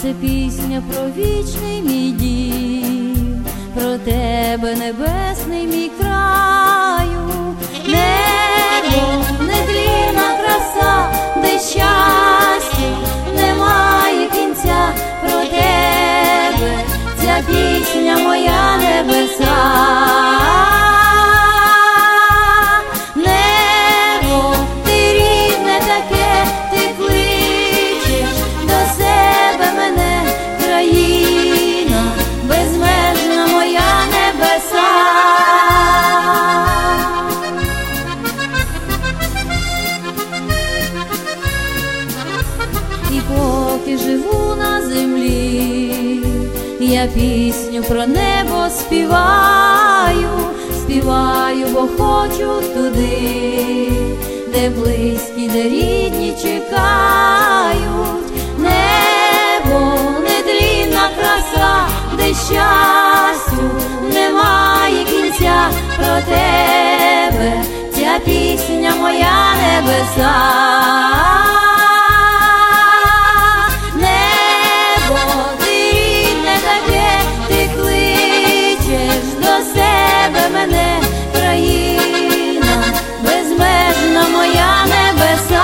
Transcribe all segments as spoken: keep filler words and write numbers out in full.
це пісня про вічний мій дім, про тебе, небесний мій краю. Небо, нетлінна краса, де щастя немає кінця, про тебе ця пісня моя, небеса. Небо, ти рідне таке, ти кличеш до себе мене, країна безмежна моя, небеса. І поки живу на землі, я пісню про небо співаю, співаю, бо хочу туди, де близькі, де рідні чекають. Небо, нетлінна краса, де щастю немає кінця, про тебе ця пісня моя, небеса. Мене, країна безмежна моя, небеса.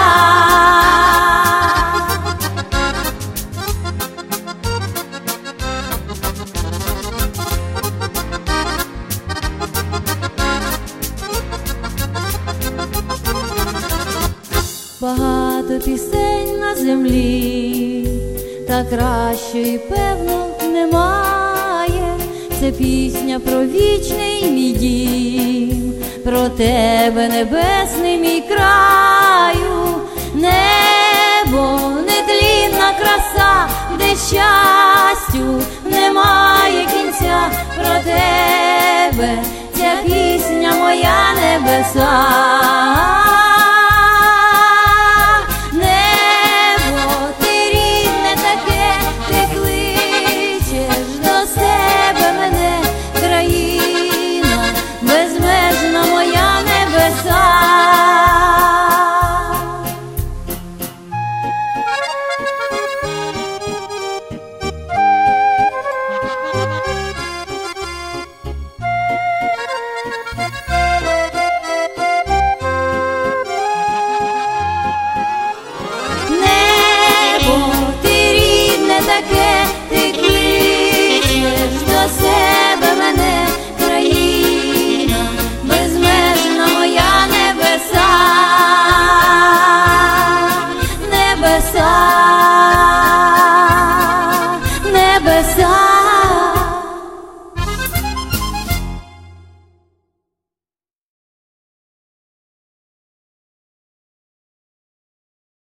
Багато пісень на землі, та кращої, певно, немає. Це пісня про вічний мій дім, про тебе, небесний мій краю. Небо, нетлінна краса, де щастю немає кінця, про тебе ця пісня моя, небеса.